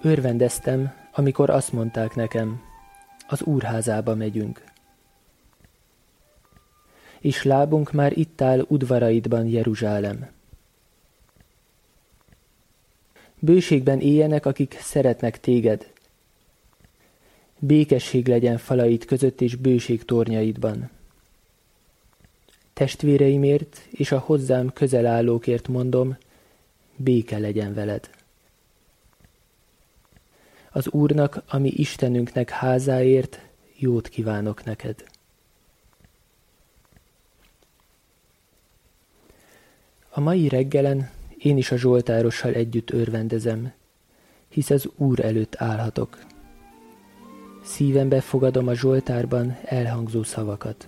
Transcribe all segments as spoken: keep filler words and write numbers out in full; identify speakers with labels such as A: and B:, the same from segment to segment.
A: Örvendeztem, amikor azt mondták nekem, az Úrházába megyünk. És lábunk már itt áll udvaraidban, Jeruzsálem. Bőségben éljenek, akik szeretnek téged. Békesség legyen falaid között és bőség tornyaidban. Testvéreimért és a hozzám közel állókért mondom, béke legyen veled. Az Úrnak, ami Istenünknek házáért jót kívánok neked. A mai reggelen én is a zsoltárossal együtt örvendezem, hisz az Úr előtt állhatok. Szívembe fogadom a zsoltárban elhangzó szavakat.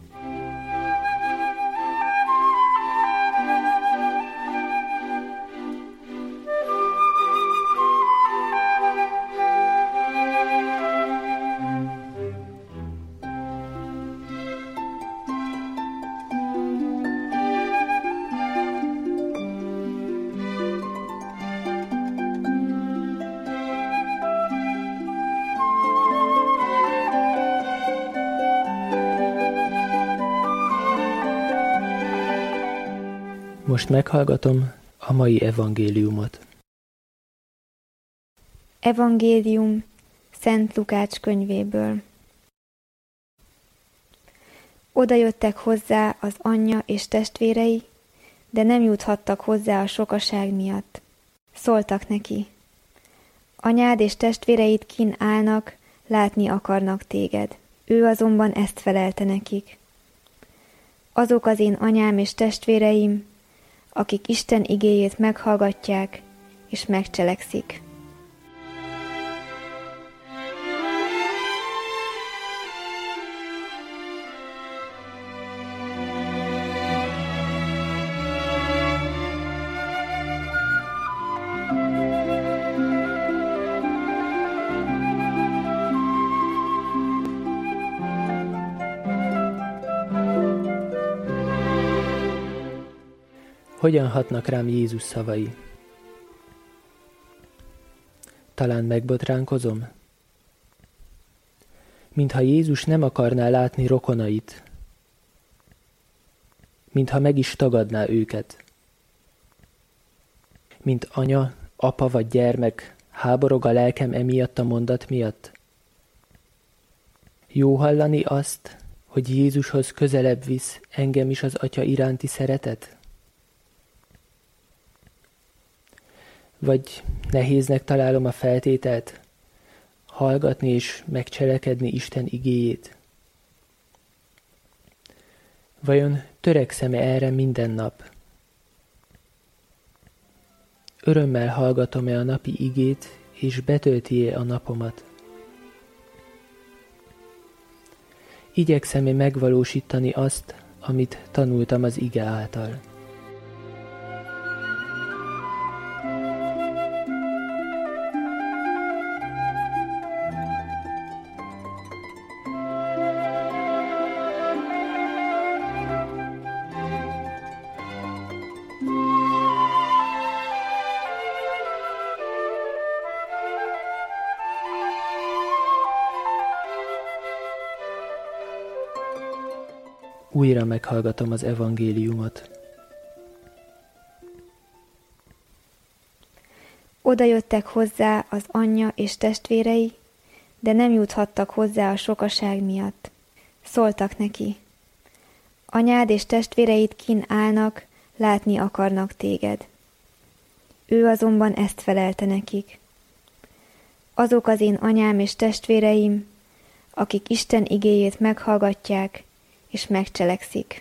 A: Most meghallgatom a mai evangéliumot.
B: Evangélium Szent Lukács könyvéből. Oda jöttek hozzá az anyja és testvérei, de nem juthattak hozzá a sokaság miatt. Szóltak neki: anyád és testvéreid kin állnak, látni akarnak téged. Ő azonban ezt felelte nekik: azok az én anyám és testvéreim, akik Isten igéjét meghallgatják és megcselekszik.
A: Hogyan hatnak rám Jézus szavai? Talán megbotránkozom? Mintha Jézus nem akarná látni rokonait, mintha meg is tagadná őket. Mint anya, apa vagy gyermek, háborog a lelkem emiatt a mondat miatt. Jó hallani azt, hogy Jézushoz közelebb visz engem is az Atya iránti szeretet? Vagy nehéznek találom a feltételt, hallgatni és megcselekedni Isten igéjét? Vajon törekszem-e erre minden nap? Örömmel hallgatom-e a napi igét, és betölti-e a napomat? Igyekszem-e megvalósítani azt, amit tanultam az ige által? Újra meghallgatom az evangéliumot.
B: Oda jöttek hozzá az anyja és testvérei, de nem juthattak hozzá a sokaság miatt. Szóltak neki: anyád és testvéreid kin állnak, látni akarnak téged. Ő azonban ezt felelte nekik: azok az én anyám és testvéreim, akik Isten igéjét meghallgatják és megcselekszik.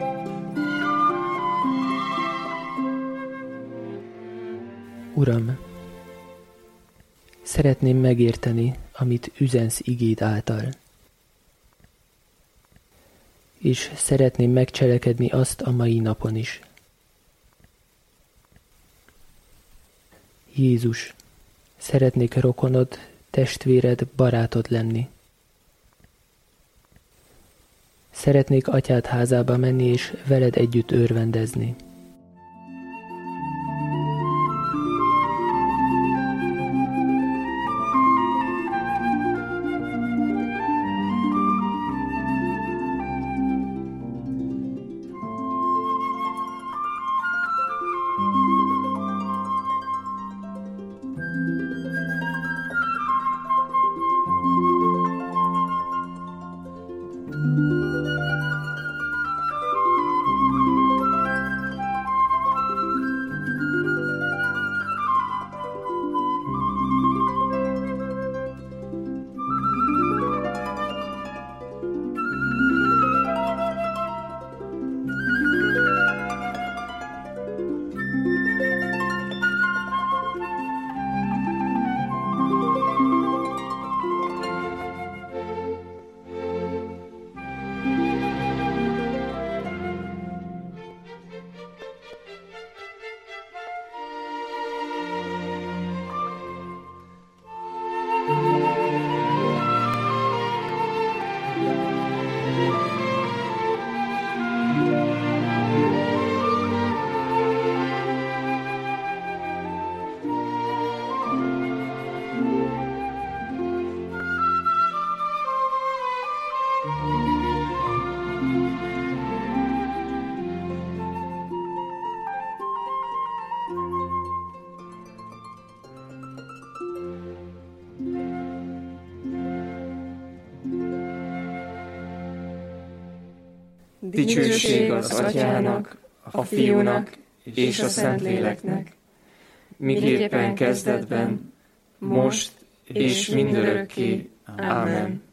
A: Uram, Szeretném megérteni, amit üzensz igéd által. És szeretném megcselekedni azt a mai napon is. Jézus, szeretnék rokonod, testvéred, barátod lenni. Szeretnék atyád házába menni és veled együtt örvendezni.
C: Dicsőség az Atyának, a Fiúnak és a Szentléleknek, miképpen kezdetben, most és mindörökké. Ámen.